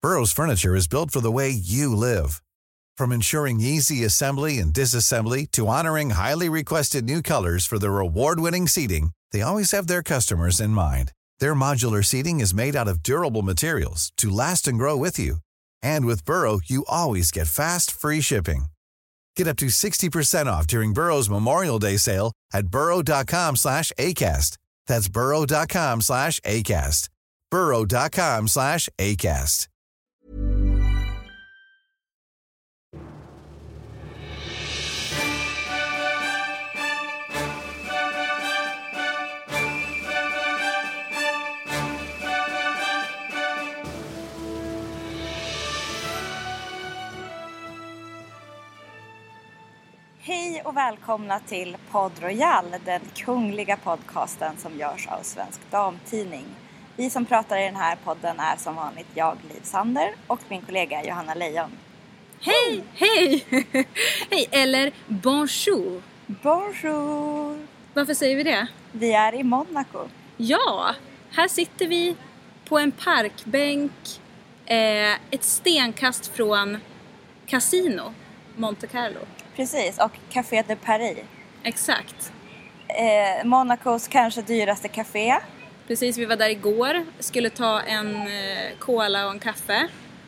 Burrow's furniture is built for the way you live. From ensuring easy assembly and disassembly to honoring highly requested new colors for their award-winning seating, they always have their customers in mind. Their modular seating is made out of durable materials to last and grow with you. And with Burrow, you always get fast, free shipping. Get up to 60% off during Burrow's Memorial Day sale at burrow.com/ACAST. That's burrow.com/ACAST. burrow.com/ACAST. Hej och välkomna till Podd Royal, den kungliga podcasten som görs av Svensk Damtidning. Vi som pratar i den här podden är som vanligt jag, Liv Sander, och min kollega Johanna Lejon. Hej! Hej! Hej, eller bonjour. Bonjour! Varför säger vi det? Vi är i Monaco. Ja, här sitter vi på en parkbänk ett stenkast från Casino, Monte Carlo. Precis, och Café de Paris. Exakt. Monacos kanske dyraste café. Precis, vi var där igår. Skulle ta en cola och en kaffe.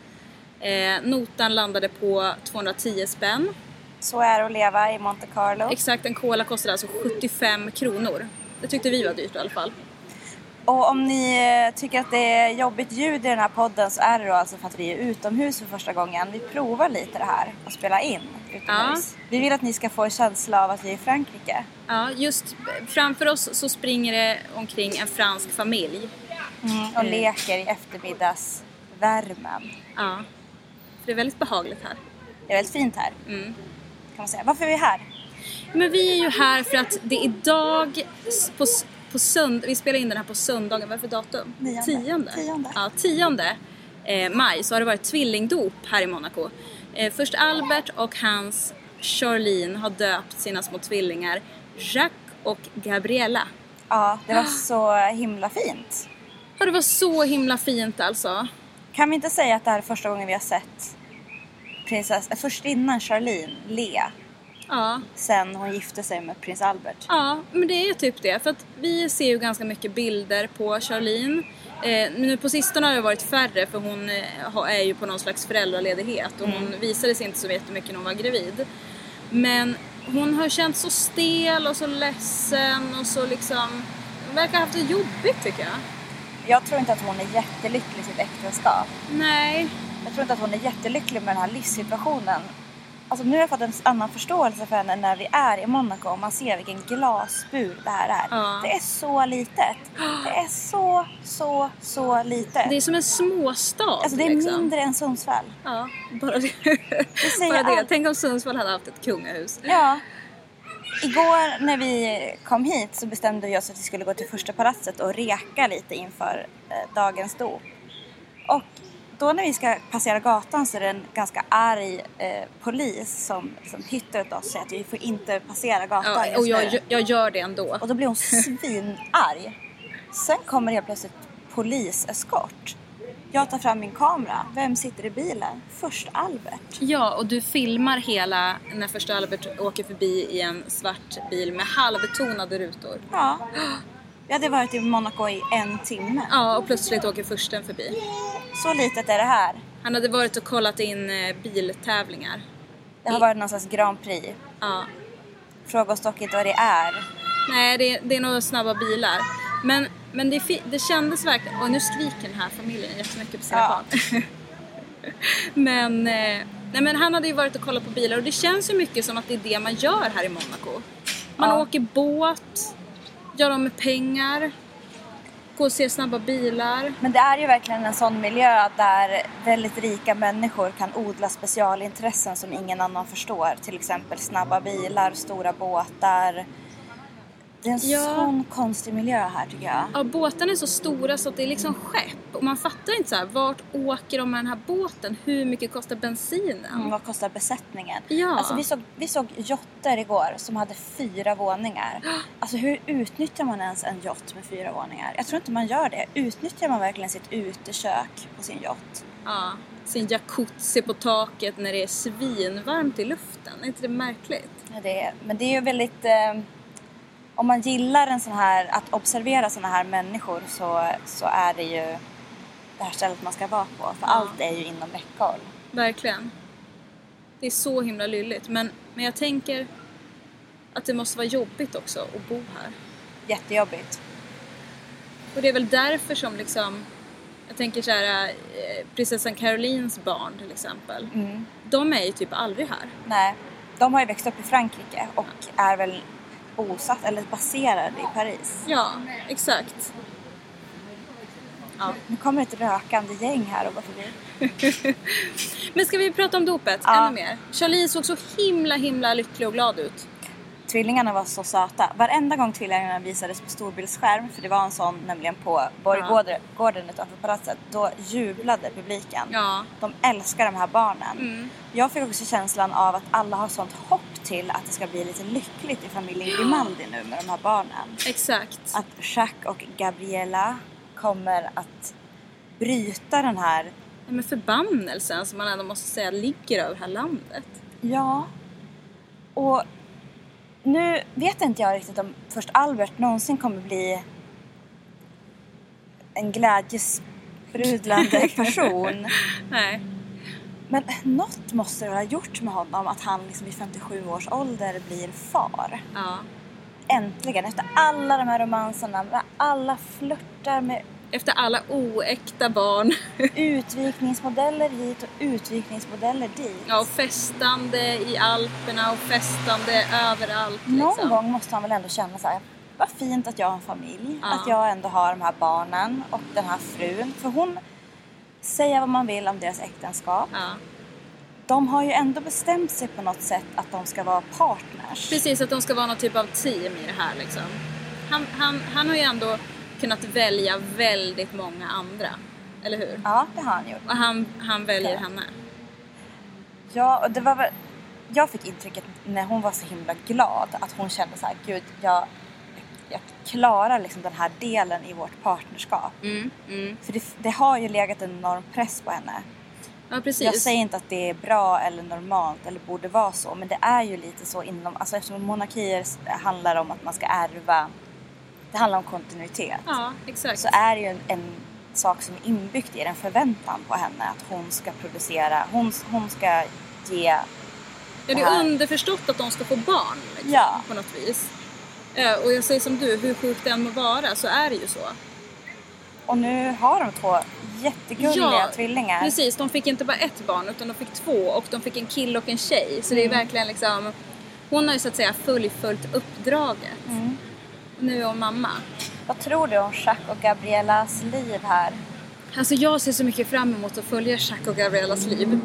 Notan landade på 210 spänn. Så är det att leva i Monte Carlo. Exakt, en cola kostade alltså 75 kronor. Det tyckte vi var dyrt i alla fall. Och om ni tycker att det är jobbigt ljud i den här podden så är det då alltså för att vi är utomhus för första gången. Vi provar lite det här och spela in utomhus. Ja. Vi vill att ni ska få en känsla av att vi är i Frankrike. Ja, just framför oss så springer det omkring en fransk familj. Och leker i eftermiddagsvärmen. Ja, för det är väldigt behagligt här. Det är väldigt fint här, kan man säga. Varför är vi här? Men vi är ju här för att det är idag på vi spelar in den här på söndagen. Vad är det för datum? 10. Ja, 10 maj så har det varit tvillingdop här i Monaco. Först Albert och hans Charlene har döpt sina små tvillingar Jacques och Gabriella. Ja, det var så himla fint. Ja, det var så himla fint alltså. Kan vi inte säga att det här är första gången vi har sett först innan Charlene, Lea. Ja. Sen hon gifte sig med prins Albert. Ja, men det är typ det. För att vi ser ju ganska mycket bilder på Charlene. Nu på sistone har det varit färre för hon är ju på någon slags föräldraledighet. Och hon visade sig inte så jättemycket när hon var gravid. Men hon har känt så stel och så ledsen och så liksom... Hon verkar ha haft det jobbigt tycker jag. Jag tror inte att hon är jättelycklig i sitt äktenskap. Nej. Jag tror inte att hon är jättelycklig med den här livssituationen. Alltså nu har jag fått en annan förståelse för henne när vi är i Monaco och man ser vilken glasbur det här är. Ja. Det är så litet. Det är så litet. Det är som en småstad. Alltså det är liksom mindre än Sundsvall. Ja, bara det. Bara det. Tänk om Sundsvall hade haft ett kungahus. Ja. Igår när vi kom hit så bestämde vi oss att vi skulle gå till första palatset och reka lite inför dagens dop. Och då när vi ska passera gatan så är det en ganska arg polis som hittar åt oss och säger att vi får inte passera gatan. Ja, och jag gör det ändå. Och då blir hon svinarg. Sen kommer helt plötsligt poliseskort. Jag tar fram min kamera. Vem sitter i bilen? Först Albert. Ja, och du filmar hela när första Albert åker förbi i en svart bil med halvtonade rutor. Ja. Vi hade varit i Monaco i 1 timme. Ja, och plötsligt åker försten förbi. Så litet är det här. Han hade varit och kollat in biltävlingar. Det har varit någon slags Grand Prix. Ja. Fråga oss dock inte vad det är. Nej, det är några snabba bilar. Men det kändes verkligen... Och nu skriker den här familjen jättemycket på sina barn. Men han hade ju varit och kollat på bilar. Och det känns ju mycket som att det är det man gör här i Monaco. Man åker båt, gör dem med pengar, går och ser snabba bilar. Men det är ju verkligen en sån miljö där väldigt rika människor kan odla specialintressen som ingen annan förstår. Till exempel snabba bilar, stora båtar. Det är en sån konstig miljö här tycker jag. Ja, båtarna är så stora så att det är liksom skepp. Och man fattar inte så här, vart åker de med den här båten? Hur mycket kostar bensinen? Vad kostar besättningen? Ja. Alltså vi såg jotter igår som hade 4 våningar. Alltså hur utnyttjar man ens en yacht med 4 våningar? Jag tror inte man gör det. Utnyttjar man verkligen sitt utekök på sin yacht? Ja, sin jacuzzi på taket när det är svinvarmt i luften. Är inte det märkligt? Ja, men det är ju väldigt... om man gillar en sån här, att observera såna här människor så är det ju det här stället man ska vara på. För allt är ju inom räckhåll. Verkligen. Det är så himla lylligt. Men jag tänker att det måste vara jobbigt också att bo här. Jättejobbigt. Och det är väl därför som liksom... Jag tänker så här, prinsessan Carolines barn till exempel. Mm. De är ju typ aldrig här. Nej, de har ju växt upp i Frankrike och är väl bosatt eller baserade i Paris. Ja, exakt. Ja. Nu kommer ett rökande gäng här och går förbi. Men ska vi prata om dopet ännu mer? Charlene såg så himla lycklig och glad ut. Tvillingarna var så söta. Varenda gång tvillingarna visades på storbildsskärm, för det var en sån nämligen på Borggården utanför palatset, då jublade publiken. Ja. De älskar de här barnen. Jag fick också känslan av att alla har sånt hopp till att det ska bli lite lyckligt i familjen Grimaldi nu med de här barnen. Exakt. Att Jacques och Gabriella kommer att bryta den här... Men förbannelsen som man ändå måste säga ligger över det här landet. Ja. Och nu vet inte jag riktigt om först Albert någonsin kommer bli en glädjesprudlande person. Nej. Men något måste det ha gjort med honom att han liksom i 57 års ålder blir far. Ja. Äntligen, efter alla de här romanserna, alla flörtar med... Efter alla oäkta barn. Utvikningsmodeller hit och utvikningsmodeller dit. Ja, och festande i Alperna och festande överallt. Någon gång måste han väl ändå känna så här: vad fint att jag har en familj. Ja. Att jag ändå har de här barnen och den här frun. För hon säger vad man vill om deras äktenskap. Ja. De har ju ändå bestämt sig på något sätt att de ska vara partners. Precis, att de ska vara någon typ av team i det här liksom. Han har ju ändå kunnat välja väldigt många andra. Eller hur? Ja, det har han gjort. Och han väljer henne. Ja, och det var väl... Jag fick intrycket när hon var så himla glad att hon kände så här: gud, jag klarar liksom den här delen i vårt partnerskap. För det har ju legat en enorm press på henne. Ja, precis. Jag säger inte att det är bra eller normalt eller borde vara så, men det är ju lite så inom... Alltså eftersom monarkier handlar om att man ska ärva... Det handlar om kontinuitet. Ja, exakt. Så är det ju en sak som är inbyggt i en förväntan på henne att hon ska producera, hon ska ge... Ja, det är underförstått att de ska få barn liksom, ja. På något vis. Och jag säger som du, hur sjukt det än må vara så är det ju så. Och nu har de 2 jättegulliga tvillingar. Precis, de fick inte bara ett barn utan de fick 2 och de fick en kille och en tjej. Så det är verkligen liksom, hon har ju så att säga fullföljt uppdraget. Nu är hon mamma. Vad tror du om Jacques och Gabriellas liv här? Alltså jag ser så mycket fram emot att följa Jacques och Gabriellas liv.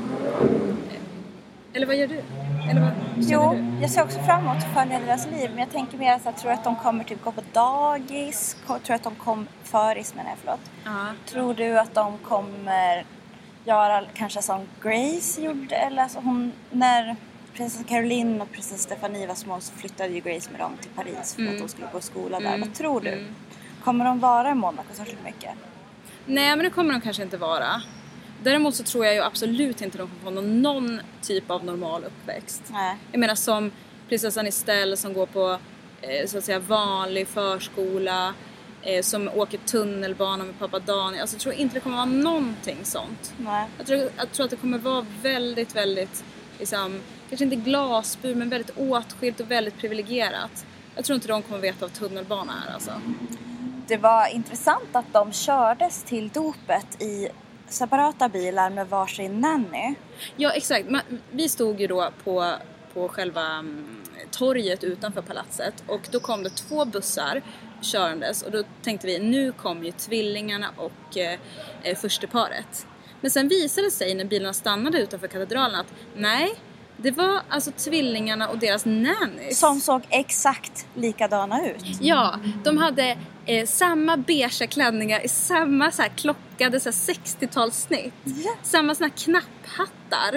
Eller vad gör du? Eller vad du? Jag ser också fram emot att följa deras liv. Men jag tänker mer att jag tror att de kommer typ gå på dagis. Tror att de kommer föris, menar jag, förlåt. Tror du att de kommer göra kanske som Grace gjorde? Eller alltså när prinsessan Caroline och prinsessan Stephanie var små så flyttade ju Grace med dem till Paris för att de skulle gå i skola där. Vad tror du? Kommer de vara i Monaco särskilt mycket? Nej, men det kommer de kanske inte vara. Däremot så tror jag ju absolut inte de kommer få någon typ av normal uppväxt. Nej. Jag menar som prinsessan Estelle som går på så att säga vanlig förskola, som åker tunnelbana med pappa Daniel. Alltså jag tror inte det kommer vara någonting sånt. Nej. Jag tror att det kommer vara väldigt, väldigt liksom, kanske inte glasbur men väldigt åtskilt och väldigt privilegierat. Jag tror inte de kommer veta vad tunnelbana är alltså. Det var intressant att de kördes till dopet i separata bilar med varsin nanny. Ja, exakt. Vi stod ju då på själva torget utanför palatset och då kom det 2 bussar körandes och då tänkte vi, nu kommer ju tvillingarna och försteparet. Men sen visade det sig när bilarna stannade utanför katedralen att nej, det var alltså tvillingarna och deras nannies. Som såg exakt likadana ut. Ja, de hade samma beige klänningar i samma så här klockade så här 60-talssnitt. Ja. Samma såna här knapphattar.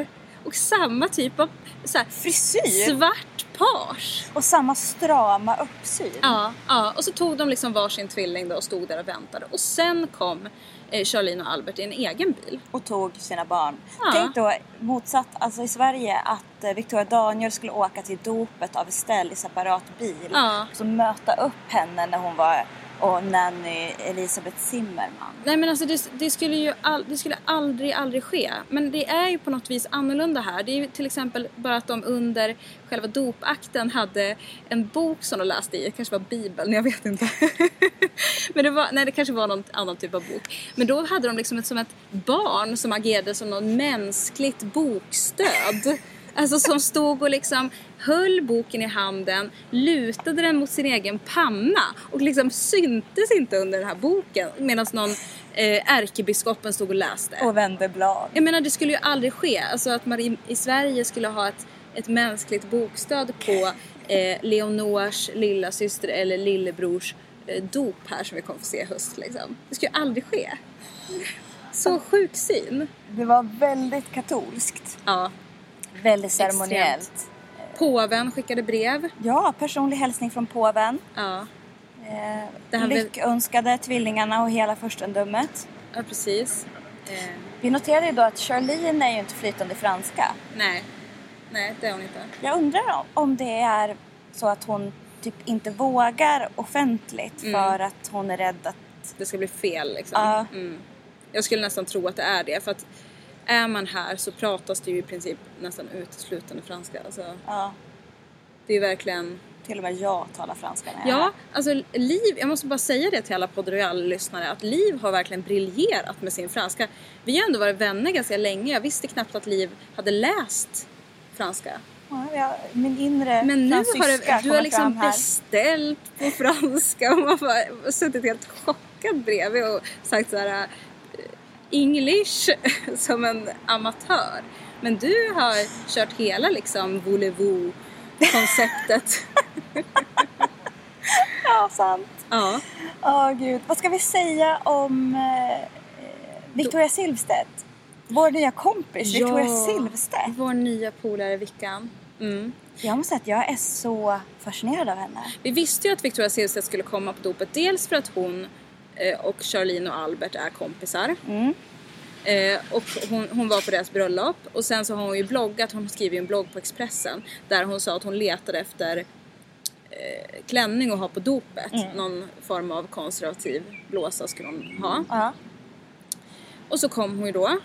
Och samma typ av så här, frisyr. Svart page. Och samma strama uppsyn. Ja. Och så tog de liksom varsin tvilling då och stod där och väntade. Och sen kom Charlene och Albert i en egen bil. Och tog sina barn. Ja. Tänk då motsatt, alltså i Sverige, att Victoria Daniel skulle åka till dopet av Estelle i separat bil. Ja. Så möta upp henne när hon var och nanny Elisabeth Zimmerman. Nej men alltså det skulle aldrig ske. Men det är ju på något vis annorlunda här. Det är ju till exempel bara att de under själva dopakten hade en bok som de läste i. Det kanske var Bibeln, jag vet inte. Men det kanske var någon annan typ av bok. Men då hade de liksom som ett barn som agerade som någon mänskligt bokstöd. Alltså som stod och liksom höll boken i handen, lutade den mot sin egen panna och liksom syntes inte under den här boken medan någon ärkebiskopen stod och läste. Och vände blad. Jag menar, det skulle ju aldrig ske. Alltså att man i Sverige skulle ha ett mänskligt bokstöd på Leonors lilla syster eller lillebrors dop här som vi kommer få se i höst liksom. Det skulle ju aldrig ske. Så sjuk syn. Det var väldigt katolskt. Ja. Väldigt ceremoniellt. Påven skickade brev. Ja, personlig hälsning från påven. Ja. Lyckönskade tvillingarna och hela furstendömet. Ja, precis. Vi noterade ju då att Charlene är ju inte flytande franska. Nej, det är hon inte. Jag undrar om det är så att hon typ inte vågar offentligt för att hon är rädd att det ska bli fel liksom. Ja. Jag skulle nästan tro att det är det, för att är man här så pratas det ju i princip nästan uteslutande franska. Alltså, ja. Det är ju verkligen... Till och med jag talar franska när jag är Ja, här. alltså Liv, jag måste bara säga det till alla Podd Royal-lyssnare, att Liv har verkligen briljerat med sin franska. Vi har ändå varit vänner ganska länge. Jag visste knappt att Liv hade läst franska. Ja, min inre men nu fransyska du har liksom beställt på franska och man har suttit helt chockad bredvid och sagt så här English som en amatör. Men du har kört hela liksom voulez-vous konceptet. Ja, sant. Ja. Gud. Vad ska vi säga om Victoria Silvstedt? Vår nya kompis, Victoria Silvstedt. Vår nya polare Vickan. Jag måste säga att jag är så fascinerad av henne. Vi visste ju att Victoria Silvstedt skulle komma på dopet. Dels för att hon och Charlene och Albert är kompisar. Och hon var på deras bröllop. Och sen så har hon ju bloggat. Hon skriver ju en blogg på Expressen där hon sa att hon letade efter klänning att ha på dopet. Någon form av konservativ blåsa skulle hon ha. Och så kom hon ju då.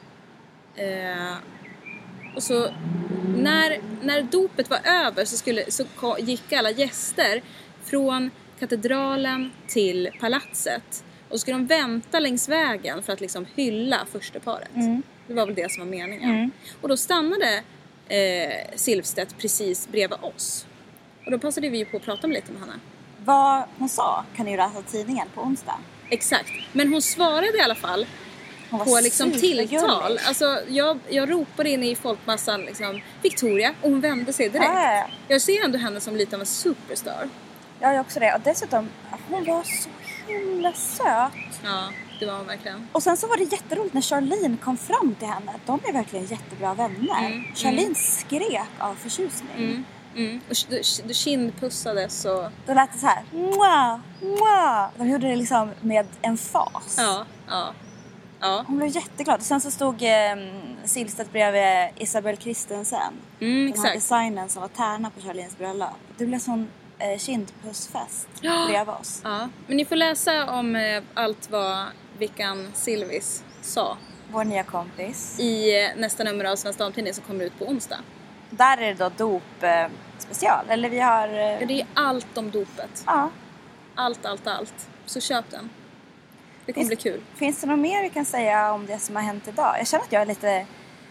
Och så när dopet var över så gick alla gäster från katedralen till palatset. Och skulle de vänta längs vägen för att liksom hylla första paret. Det var väl det som var meningen. Och då stannade Silvstedt precis bredvid oss. Och då passade vi på att prata lite med henne. Vad hon sa kan ju läsa tidningen på onsdag. Exakt. Men hon svarade i alla fall på liksom tilltal. Alltså jag ropade in i folkmassan liksom, Victoria, och hon vände sig direkt. Jag ser ändå henne som lite av en superstar. Ja, jag också det. Och dessutom, hon var så himla söt. Ja, det var hon verkligen. Och sen så var det jätteroligt när Charlene kom fram till henne. De är verkligen jättebra vänner. Charlene skrek av förtjusning. Och du kindpussades och... Då lät det så här. Mwah, mwah. De gjorde det liksom med en fas. Ja. Hon blev jätteglad. Sen så stod Silvstedt bredvid Isabel Christensen. Den här designen som var tärna på Charlenes bröllop. Det blev sån kindpussfest bredvid oss. Ja. Men ni får läsa om allt vad Vickan Silvis sa. Vår nya kompis. I nästa nummer av Svenska Damtidningen som kommer ut på onsdag. Där är det då dop special. Eller vi har... Ja, det är allt om dopet. Ja. Allt. Så köp den. Det kommer bli kul. Finns det något mer vi kan säga om det som har hänt idag? Jag känner att jag är lite...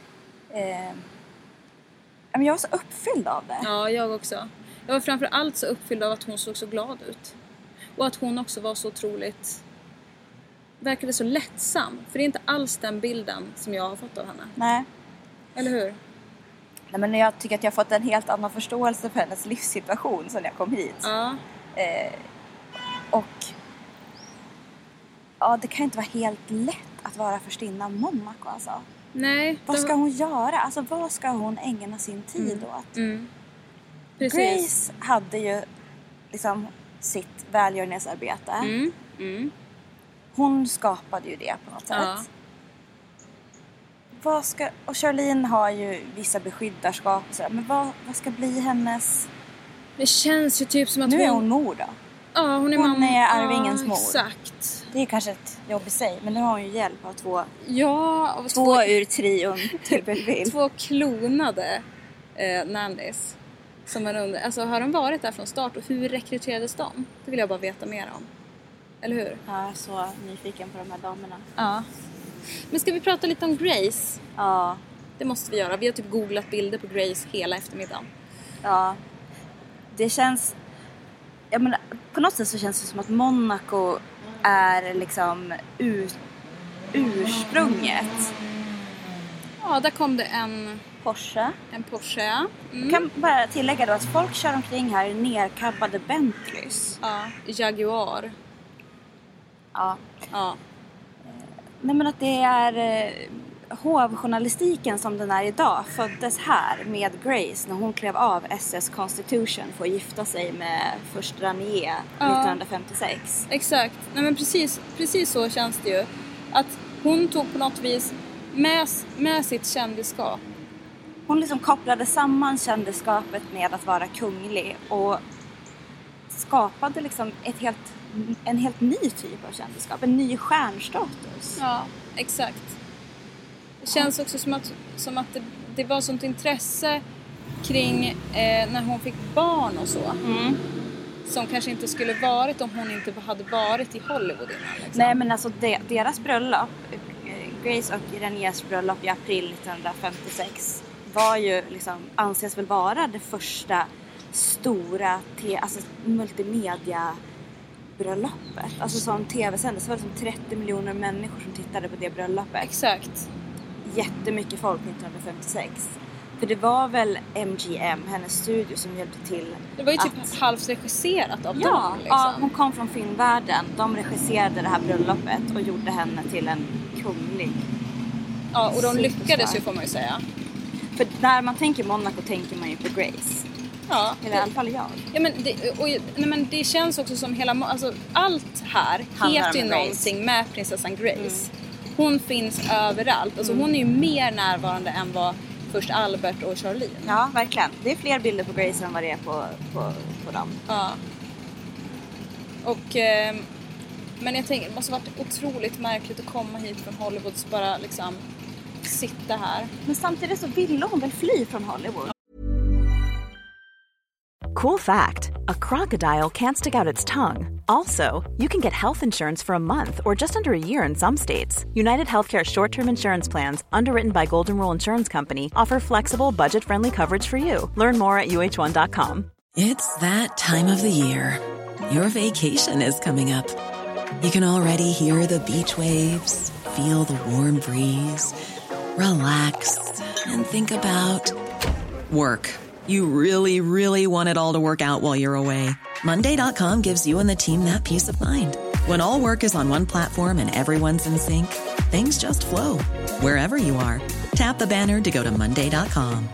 jag var så uppfylld av det. Ja, jag också. Jag var framförallt så uppfylld av att hon såg så glad ut. Och att hon också var så otroligt... verkade så lättsam. För det är inte alls den bilden som jag har fått av henne. Nej. Eller hur? Nej, men jag tycker att jag har fått en helt annan förståelse för hennes livssituation sedan jag kom hit. Ja. Och... ja, det kan inte vara helt lätt att vara förstinna Monaco alltså. Nej. Vad ska hon göra? Alltså vad ska hon ägna sin tid åt? Precis. Grace hade ju liksom sitt välgörenhetsarbete. Hon skapade ju det på något sätt. Och Charlene har ju vissa beskyddarskap och sådär. Men vad ska bli hennes... Det känns ju typ som att nu är hon mor då. Ja, hon är hon är Arvingens mor. Exakt. Det är kanske ett jobb i sig. Men nu har hon ju hjälp av två ur trion typ. 2 klonade nannies. Som har de varit där från start och hur rekryterades de? Det vill jag bara veta mer om. Eller hur? Ja, jag är så nyfiken på de här damerna. Ja. Men ska vi prata lite om Grace? Ja. Det måste vi göra. Vi har typ googlat bilder på Grace hela eftermiddagen. Ja. Det känns... Jag menar, på något sätt så känns det som att Monaco är liksom ursprunget. Ja, där kom det en Porsche. En Porsche, ja. Kan bara tillägga då att folk kör omkring här i nerkabbade Bentleys. Ja, Jaguar. Ja. Nej, men att det är hovjournalistiken som den är idag föddes här med Grace när hon klev av SS Constitution för att gifta sig med först Ranier 1956. Exakt. Nej, men precis så känns det ju. Att hon tog på något vis med sitt kändisskap. Hon liksom kopplade samman kändisskapet med att vara kunglig och skapade liksom en helt ny typ av kändisskap, en ny stjärnstatus. Ja, exakt. Det känns också som att det var sånt intresse kring när hon fick barn och så. Som kanske inte skulle varit om hon inte hade varit i Hollywood innan. Liksom. Nej, men alltså deras bröllop, Grace och Raniers bröllop i april 1956 var ju liksom, anses väl vara det första stora multimedia bröllopet. Alltså som tv-sändes. Det var liksom 30 miljoner människor som tittade på det bröllopet. Exakt. Jättemycket folk 1956. För det var väl MGM, hennes studio, som hjälpte till. Det var ju typ halvt regisserat av dem. Liksom. Ja, hon kom från filmvärlden. De regisserade det här bröllopet och gjorde henne till en kunglig. Ja, och de lyckades ju, får man ju säga. För när man tänker Monaco tänker man ju på Grace. Ja. Eller i alla fall jag. Ja, men det känns också som allt här heter ju någonting med prinsessan Grace. Hon finns överallt. Alltså hon är ju mer närvarande än vad först Albert och Charlene. Ja, verkligen. Det är fler bilder på Grace än vad det är på dem. Ja. Och men jag tänker, det måste ha varit otroligt märkligt att komma hit från Hollywood och bara liksom sitta här. Men samtidigt så ville hon väl fly från Hollywood. Cool fact, a crocodile can't stick out its tongue. Also, you can get health insurance for a month or just under a year in some states. United Healthcare short-term insurance plans, underwritten by Golden Rule Insurance Company, offer flexible, budget-friendly coverage for you. Learn more at uh1.com. It's that time of the year. Your vacation is coming up. You can already hear the beach waves, feel the warm breeze, relax, and think about work. You really, really want it all to work out while you're away. Monday.com gives you and the team that peace of mind. When all work is on one platform and everyone's in sync, things just flow. Wherever you are, tap the banner to go to Monday.com.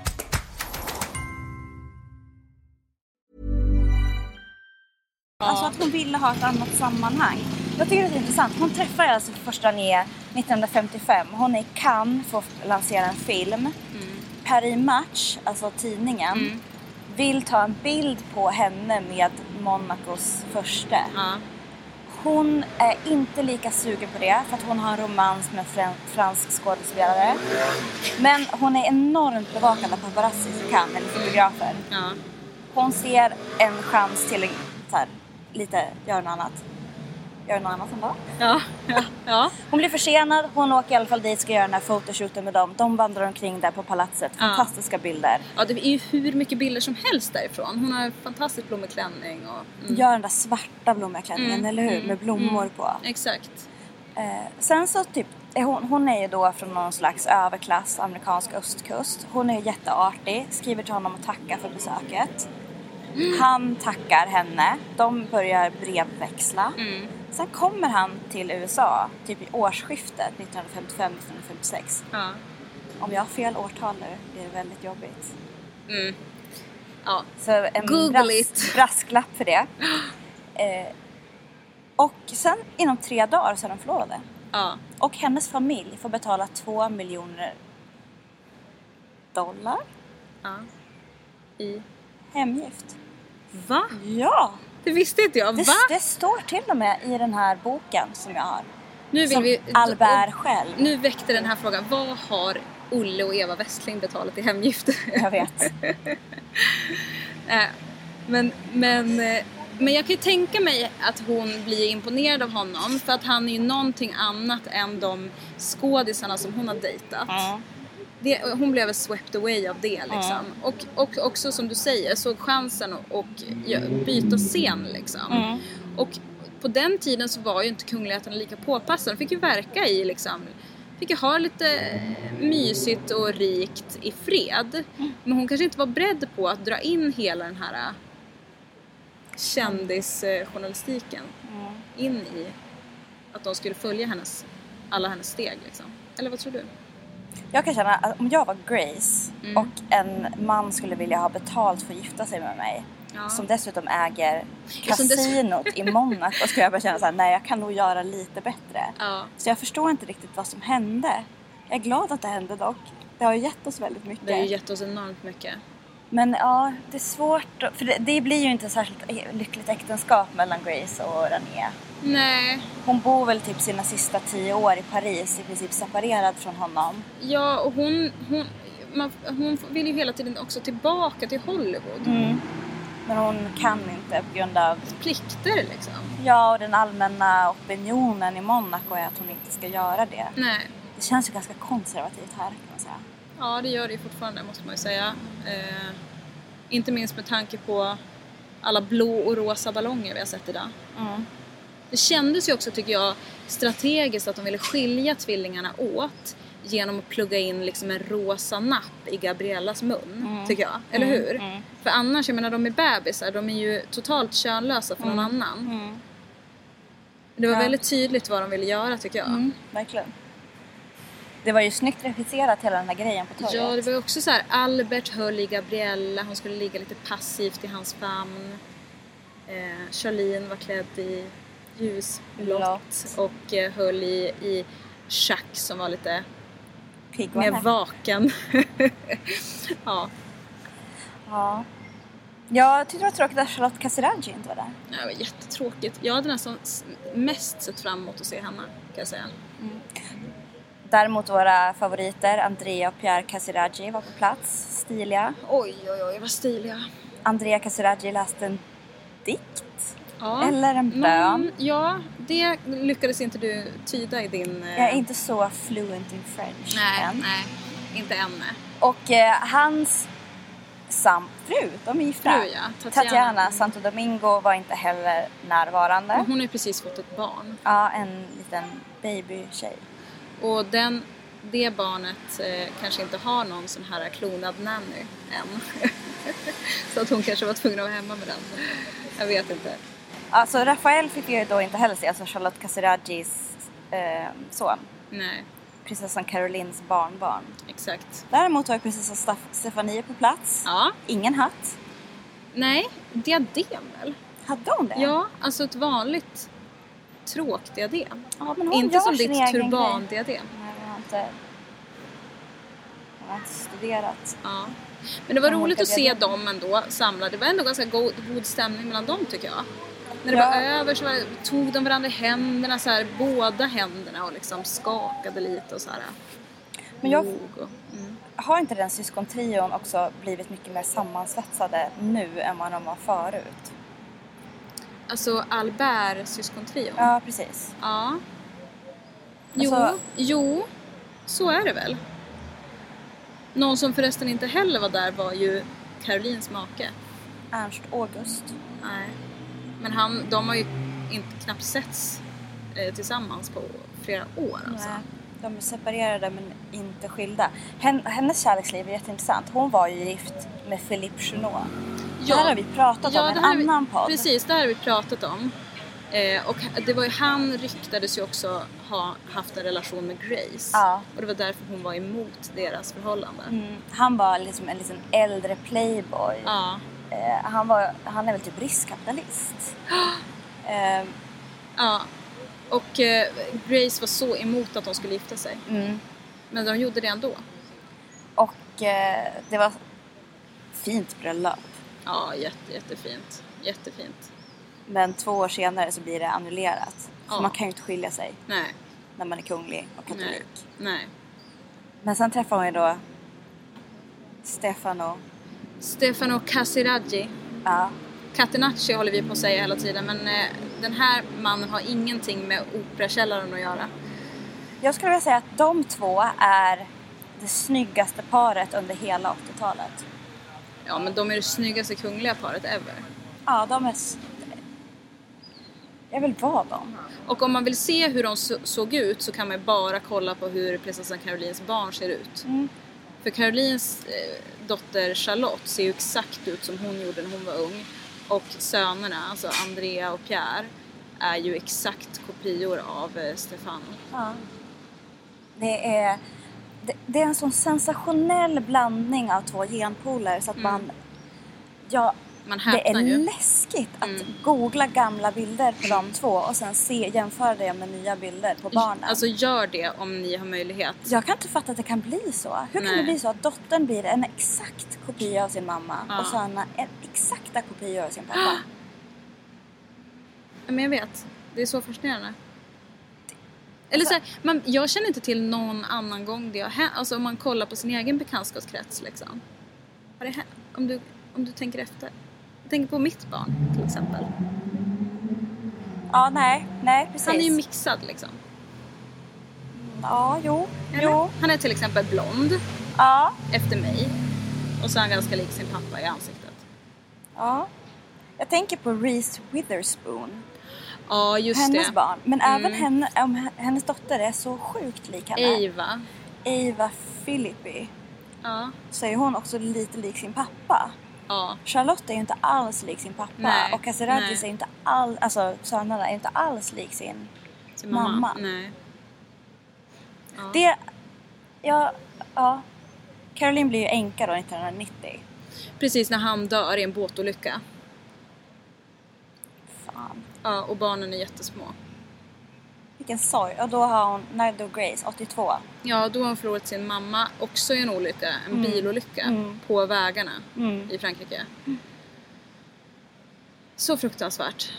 Alltså att hon ville ha ett annat sammanhang. Jag tycker det är intressant. Hon träffar alltså första ner 1955. Hon är i Cannes för att lansera en film. Paris Match, alltså tidningen, vill ta en bild på henne med Monacos första. Hon är inte lika sugen på det för att hon har en romans med fransk skådespelare. Men hon är enormt bevakad av paparazzi i Cannes, eller fotografer. Hon ser en chans till göra något annat ändå. Ja. Hon blir försenad, hon åker i alla fall dit, ska göra den här fotoshooten med dem. De vandrar omkring där på palatset, fantastiska bilder. Ja, det är ju hur mycket bilder som helst därifrån. Hon har en fantastisk blommeklänning. Gör den där svarta blommeklänningen, eller hur? Med blommor på. Exakt. Sen så typ, hon är ju då från någon slags överklass, amerikansk östkust. Hon är jätteartig, skriver till honom och tackar för besöket. Han tackar henne, de börjar brevväxla. Sen kommer han till USA, typ i årsskiftet 1955-1956. Om jag har fel årtal nu blir det väldigt jobbigt. Ja. Så en Google it. brasklapp för det. Och sen inom 3 dagar så är de förlovade. Ja. Och hennes familj får betala $2 miljoner Ja. I... hemgift. Va? Ja! Det visste inte jag. Va? Det står till och med i den här boken som jag har. Nu vill som vi... Albert själv. Nu väckte den här frågan. Vad har Olle och Eva Westling betalat i hemgift? Jag vet. Men jag kan ju tänka mig att hon blir imponerad av honom. För att han är ju någonting annat än de skådisarna som hon har dejtat. Hon blev swept away av det liksom. Och också som du säger, såg chansen att byta scen liksom. Och på den tiden så var ju inte kungligheterna lika påpassade. De fick ju verka i liksom, fick ju ha lite mysigt och rikt i fred. Men hon kanske inte var beredd på att dra in hela den här kändisjournalistiken in i att de skulle följa alla hennes steg liksom. Eller vad tror du? Jag kan känna att om jag var Grace och en man skulle vilja ha betalt för att gifta sig med mig, som dessutom äger kasinot i Monaco, och skulle jag bara känna så här: nej, jag kan nog göra lite bättre. Så jag förstår inte riktigt vad som hände. Jag är glad att det hände dock. Det har ju gett oss väldigt mycket. Det har ju gett oss enormt mycket. Men ja, det är svårt. För det blir ju inte särskilt lyckligt äktenskap mellan Grace och René. Nej. Hon bor väl typ sina sista 10 år i Paris, i princip separerad från honom. Ja, och hon vill ju hela tiden också tillbaka till Hollywood. Men hon kan inte på grund av plikter liksom. Ja, och den allmänna opinionen i Monaco är att hon inte ska göra det. Nej. Det känns ju ganska konservativt här, kan man säga. Ja, det gör det ju fortfarande, måste man ju säga. Inte minst med tanke på alla blå och rosa ballonger vi har sett idag. Det kändes ju också, tycker jag, strategiskt att de ville skilja tvillingarna åt genom att plugga in liksom en rosa napp i Gabriellas mun, tycker jag. Eller hur? För annars, jag menar, de är bebisar, de är ju totalt könlösa för någon annan. Det var väldigt tydligt vad de ville göra, tycker jag. Verkligen. Det var ju snyggt regisserat hela den här grejen på torget. Ja, det var ju också så här: Albert höll i Gabriella, hon skulle ligga lite passivt i hans famn. Charlene var klädd i ljusblått och höll i Jacques som var lite mer vaken. Ja. Jag tyckte det var tråkigt att Charlotte Casiraghi inte var där. Ja, det var jättetråkigt. Jag hade nästan mest sett fram emot att se henne, kan jag säga. Däremot våra favoriter, Andrea och Pierre Casiraghi, var på plats. Stiliga. Oj, vad stiliga. Andrea Casiraghi läste en dikt. Eller en bön. Ja, det lyckades inte du tyda i din... Jag är inte så fluent in French än. Nej, inte än. Och hans fru, de är gifta. Tatiana Santo Domingo var inte heller närvarande. Men hon har ju precis fått ett barn. Ja, en liten babytjej. Och det barnet kanske inte har någon sån här klonad nanny än. Så att hon kanske var tvungen att vara hemma med den. Jag vet inte. Alltså Rafael fick ju då inte heller se, alltså Charlotte Casiraghis son. Nej. Prinsessan Carolines barnbarn. Exakt. Däremot var prinsessan Stefanie på plats. Ja. Ingen hatt. Nej, diadem väl? Hade hon det? Ja, alltså ett vanligt tråkdiadem. Ja, men hon inte som ditt turbandiadem. Nej, hon har inte studerat. Ja. Men det var roligt att se dem ändå samlade. Det var ändå ganska god stämning mellan dem, tycker jag. När det var över så tog de varandra i händerna, så här, båda händerna, och liksom skakade lite och så här. Men jag har inte den syskontrion också blivit mycket mer sammansvetsade nu än vad de var förut? Alltså Albert syskontrion? Ja, precis. Ja. Alltså... Jo, så är det väl. Någon som förresten inte heller var där var ju Carolines make. Ernst August. Nej. Men de har ju inte knappt setts tillsammans på flera år. Alltså. Nej, de är separerade men inte skilda. Hennes kärleksliv är jätteintressant. Hon var ju gift med Philippe Junot. Ja. Det här har vi pratat om i en annan podd. Precis, det här har vi pratat om. Och det var ju, han ryktades ju också ha haft en relation med Grace. Ja. Och det var därför hon var emot deras förhållande. Han var liksom en liten äldre playboy. Ja. Han är väl typ riskkapitalist. Ja. Och Grace var så emot att de skulle gifta sig. Men de gjorde det ändå. Och det var fint bröllop. Ja, jättefint. Jättefint. Men 2 år senare så blir det annullerat. Ja. Så man kan ju inte skilja sig Nej. när man är kunglig och katolik. Nej. Men sen träffar man ju då Stefano Casiraghi. Ja. Catenacci håller vi på att säga hela tiden. Men den här mannen har ingenting med Operakällaren att göra. Jag skulle vilja säga att de 2 är det snyggaste paret under hela 80-talet. Ja, men de är det snyggaste kungliga paret ever. Ja, de är... Jag vill vara dem. Och om man vill se hur de såg ut så kan man bara kolla på hur prinsessan Carolines barn ser ut. För Carolines dotter Charlotte ser ju exakt ut som hon gjorde när hon var ung. Och sönerna, alltså Andrea och Pierre, är ju exakt kopior av Stefano. Ja. Det är en sån sensationell blandning av 2 genpoler så att man det är ju. läskigt att googla gamla bilder på de 2 och sen jämföra det med nya bilder på barnen. Alltså gör det om ni har möjlighet. Jag kan inte fatta att det kan bli så. Hur kan det bli så att dottern blir en exakt kopia av sin mamma och sönerna en exakta kopia av sin pappa? Men jag vet, det är så fascinerande. Eller så här, jag känner inte till någon annan gång det har hänt. Alltså om man kollar på sin egen bekantskapskrets liksom. Har det hänt? Om du tänker efter. Jag tänker på mitt barn till exempel. Ja, nej, precis. Han är ju mixad liksom. Ja, jo. Han är till exempel blond. Ja. Efter mig. Och så är han ganska lik sin pappa i ansiktet. Ja. Jag tänker på Reese Witherspoon. Ja, just hennes barn. Men även hennes dotter är så sjukt lik henne. Ava Philippi. Ja. Så är hon också lite lik sin pappa. Ja. Charlotte är ju inte alls lik sin pappa. Nej. Och Casiraghi är ju inte alls... Alltså sönerna är inte alls lik sin mamma. Nej. Ja. Det... Ja. Caroline blir ju änka då 1990. Precis när han dör i en båtolycka. Fan. Ja, och barnen är jättesmå. Vilken sorg. Och då har hon... När dog Grace? 82. Ja, då har hon förlorat sin mamma också i en olycka. En bilolycka på vägarna i Frankrike. Så fruktansvärt.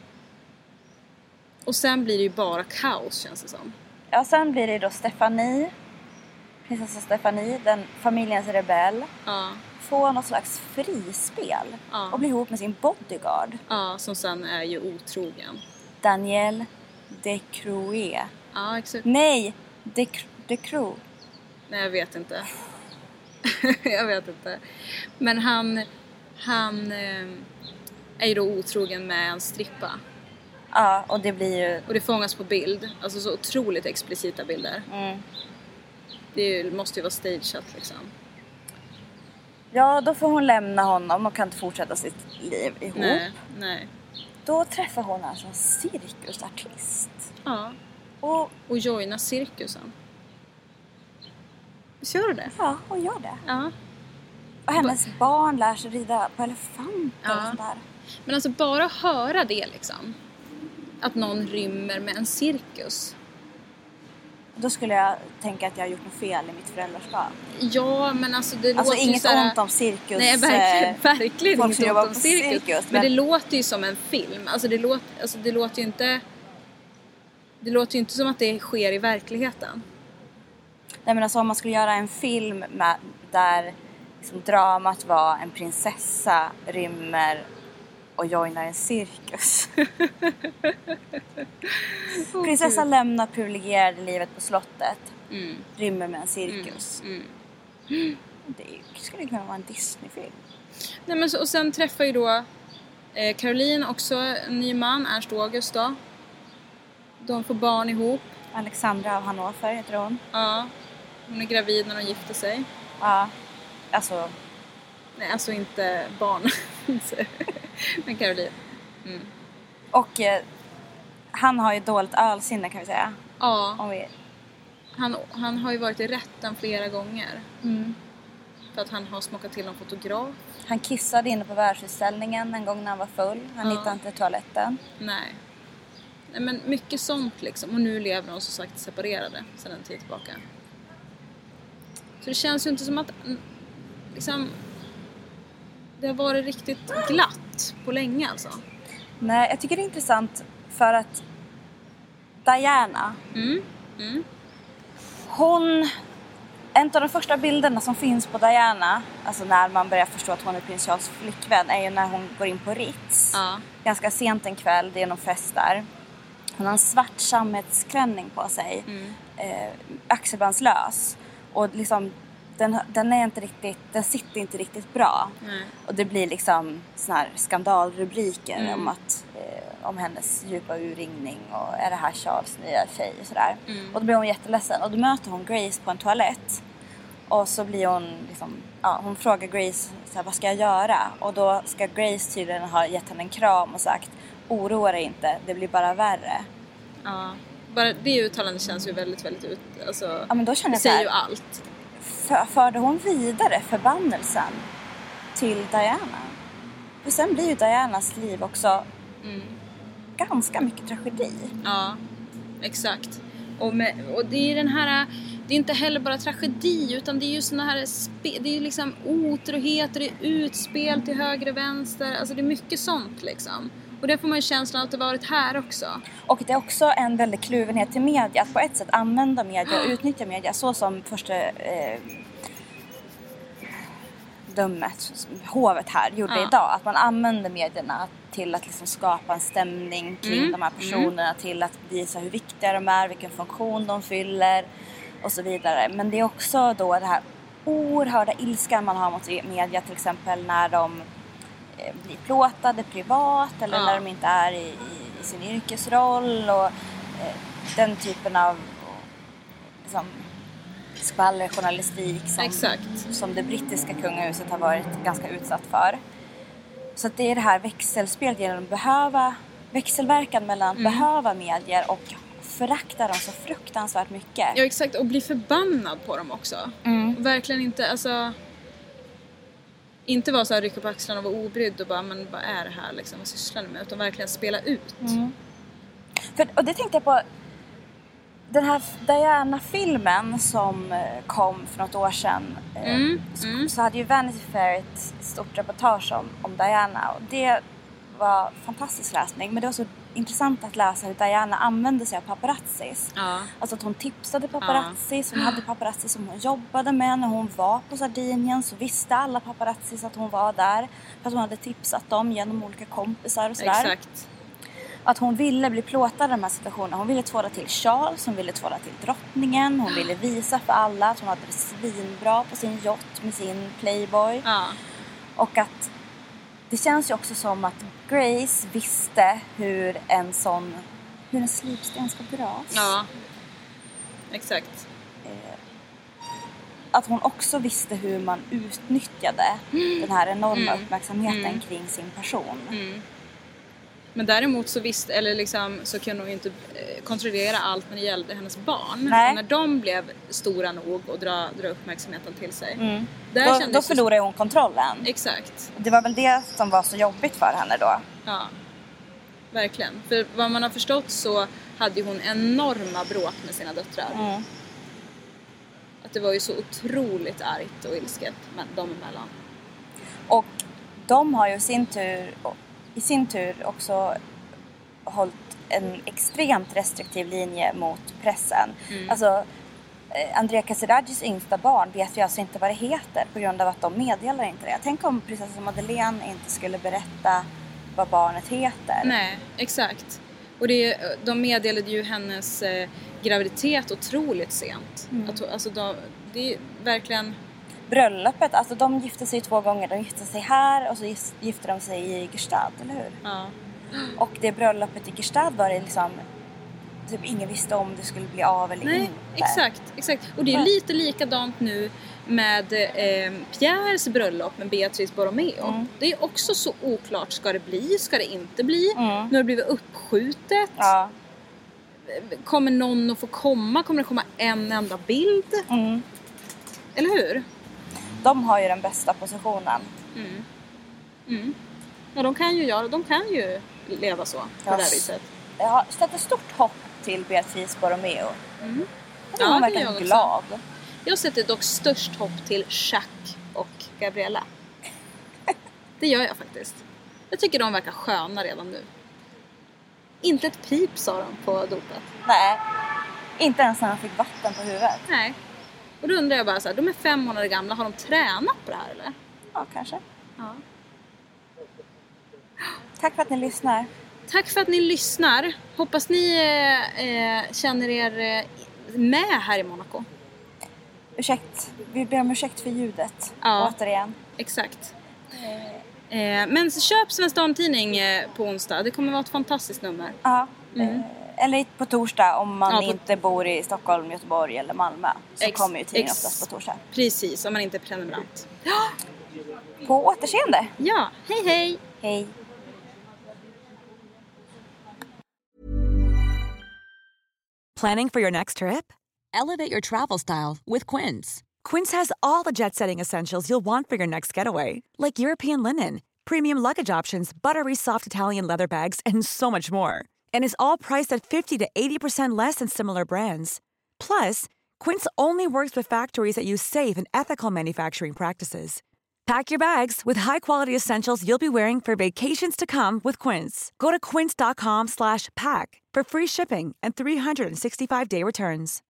Och sen blir det ju bara kaos, känns det som. Ja, sen blir det då prinsessa Stephanie, den familjens rebell. Ja. Får något slags frispel. Ja. Och blir ihop med sin bodyguard. Ja, som sen är ju otrogen. Daniel Decrouet. Ja, exakt. Nej, Decroux. Nej, jag vet inte. Jag vet inte. Men han är ju då otrogen med en strippa. Ja, och det blir ju... Och det fångas på bild. Alltså så otroligt explicita bilder. Det måste ju vara stageat liksom. Ja, då får hon lämna honom och kan inte fortsätta sitt liv ihop. Nej. Då träffar hon alltså en cirkusartist. Ja. Och joina cirkusen. Gör du det? Ja, hon gör det. Ja. Och hennes barn lär sig rida på elefanter och sånt där. Men alltså bara höra det liksom. Att någon rymmer med en cirkus. Då skulle jag tänka att jag har gjort något fel i mitt föräldraskap. Ja, men alltså det låter inget ju såhär... ont om cirkus. Nej, verkligen folk inget ont om cirkus. Men det låter ju som en film. Alltså det låter ju inte... Det låter ju inte som att det sker i verkligheten. Nej, men alltså om man skulle göra en film där liksom dramat var en prinsessa rymmer och joinar en cirkus. Prinsessa lämnar privilegierade livet på slottet. Rymmer med en cirkus. Det skulle kunna vara en Disney-film. Nej, men och sen träffar ju då Caroline också en ny man, Ernst August då. De får barn ihop. Alexandra av Hannover heter hon. Ja, hon är gravid när de gifter sig. Ja, alltså... Nej, alltså inte barn. Men Caroline. Och han har ju dåligt ölsinne kan vi säga. Ja. Om vi... Han har ju varit i rätten flera gånger. För att han har smakat till en fotograf. Han kissade inne på världsutställningen en gång när han var full. Han hittade inte toaletten. Nej, men mycket sånt liksom. Och nu lever de som sagt separerade sedan en tid tillbaka. Så det känns ju inte som att liksom, det har varit riktigt glatt på länge alltså. Nej, jag tycker det är intressant för att Diana, hon, en av de första bilderna som finns på Diana, alltså när man börjar förstå att hon är prins Charles flickvän, är ju när hon går in på Ritz. Ja. Ganska sent en kväll, det är någon fest där. Hon har en svart sammetsklänning på sig, axelbandslös. Och liksom, den är inte riktigt, den sitter inte riktigt bra. Och det blir liksom såna här skandalrubriker om att om hennes djupa urringning och är det här Charles nya tjej och sådär. Och då blir hon jätteledsen och då möter hon Grace på en toalett. Och så blir hon liksom, hon frågar Grace så här, vad ska jag göra? Och då ska Grace tydligen ha gett henne en kram och sagt, oroa dig inte, det blir bara värre. Ja, bara det uttalandet känns ju väldigt, väldigt alltså, men då känner jag säger så här, ju allt. Förde hon vidare förbannelsen till Diana? För sen blir ju Dianas liv också ganska mycket tragedi. Ja, exakt. Och det är den här, det är inte heller bara tragedi utan det är ju såna här det är liksom otrohet och det är utspel till höger och vänster. Alltså det är mycket sånt liksom. Och det får man ju känslan att det varit här också. Och det är också en väldigt kluvenhet till media. Att på ett sätt använda media och utnyttja media. Så som första dömet, hovet här, gjorde idag. Att man använder medierna till att liksom skapa en stämning kring de här personerna. Till att visa hur viktiga de är, vilken funktion de fyller och så vidare. Men det är också då det här oerhörda ilskan man har mot media. Till exempel när de blir plåtade privat eller när de inte är i sin yrkesroll och den typen av liksom, skvallerjournalistik som det brittiska kungahuset har varit ganska utsatt för. Så att det är det här växelspelet genom växelverkan mellan att behöva medier och förakta dem så fruktansvärt mycket. Ja, exakt. Och bli förbannad på dem också. Verkligen inte, alltså... Inte vara så här, rycka på axlarna och vara obrydd och bara, men vad är det här liksom, vad sysslar ni med? Utan verkligen spela ut. Och det tänkte jag på, den här Diana-filmen som kom för något år sedan. Så hade ju Vanity Fair ett stort reportage om Diana. Och det var fantastisk läsning, men det var så intressant att läsa hur Diana använde sig av paparazzis. Alltså att hon tipsade paparazzis. Hon hade paparazzis som hon jobbade med när hon var på Sardinien. Så visste alla paparazzis att hon var där. För att hon hade tipsat dem genom olika kompisar och sådär. Exakt. Att hon ville bli plåtad i de här situationerna. Hon ville tvåla till Charles, hon ville tvåla till drottningen. Hon ville visa för alla att hon hade det svinbra på sin yacht med sin Playboy. Och att det känns ju också som att Grace visste hur en slipsten ska dras. Ja, exakt. Att hon också visste hur man utnyttjade den här enorma uppmärksamheten kring sin person. Men däremot så visste, eller liksom, så kunde hon inte kontrollera allt när det gällde hennes barn. Nej. När de blev stora nog och dra uppmärksamheten till sig. Då förlorade hon kontrollen. Exakt. Det var väl det som var så jobbigt för henne då. Ja, verkligen. För vad man har förstått så hade hon enorma bråk med sina döttrar. Att det var ju så otroligt argt och ilsket dem emellan. Och de har ju i sin tur också hållit en extremt restriktiv linje mot pressen. Alltså Andrea Casiragis yngsta barn vet ju alltså inte vad det heter på grund av att de meddelar inte det. Tänk om prinsessan Madeleine inte skulle berätta vad barnet heter. Nej, exakt. Och de meddelade ju hennes graviditet otroligt sent. Det är verkligen... Bröllopet, alltså de gifte sig 2 gånger. De gifte sig här och så gifte de sig i Gstaad, eller hur? Ja. Och det bröllopet i Gstaad var det liksom typ ingen visste om det skulle bli av eller inte. Exakt. Och det är lite likadant nu med Pierres bröllop med Beatrice Borromeo. Det är också så oklart, ska det bli, ska det inte bli? Nu har det blivit uppskjutet. kommer någon att få komma? Kommer det komma en enda bild? Eller hur? De har ju den bästa positionen. Ja, de kan ju leva så, på det här viset. Jag har satt ett stort hopp till Beatrice Borromeo. Hon Ja, verkar glad. Jag sätter dock störst hopp till Jacques och Gabriella. Det gör jag faktiskt. Jag tycker de verkar sköna redan nu. Inte ett pip sa de på dopet. Nej, inte ens när de fick vatten på huvudet. Nej. Och då undrar jag bara så här, de är 5 månader gamla. Har de tränat på det här eller? Ja, kanske. Ja. Tack för att ni lyssnar. Tack för att ni lyssnar. Hoppas ni känner er med här i Monaco. Vi ber om ursäkt för ljudet. Ja. Återigen. Exakt. Men köp Svensk Damtidning på onsdag. Det kommer vara ett fantastiskt nummer. Ja. Eller på torsdag om man inte bor i Stockholm, Göteborg eller Malmö. Så kommer ju tidningen oftast på torsdag. Precis, om man inte är prenumerant. På återseende. Ja, hej hej. Hej. Planning for your next trip? Elevate your travel style with Quince. Quince has all the jet-setting essentials you'll want for your next getaway, like European linen, premium luggage options, buttery soft Italian leather bags, and so much more. And is all priced at 50 to 80% less than similar brands. Plus, Quince only works with factories that use safe and ethical manufacturing practices. Pack your bags with high-quality essentials you'll be wearing for vacations to come with Quince. Go to quince.com/pack for free shipping and 365-day returns.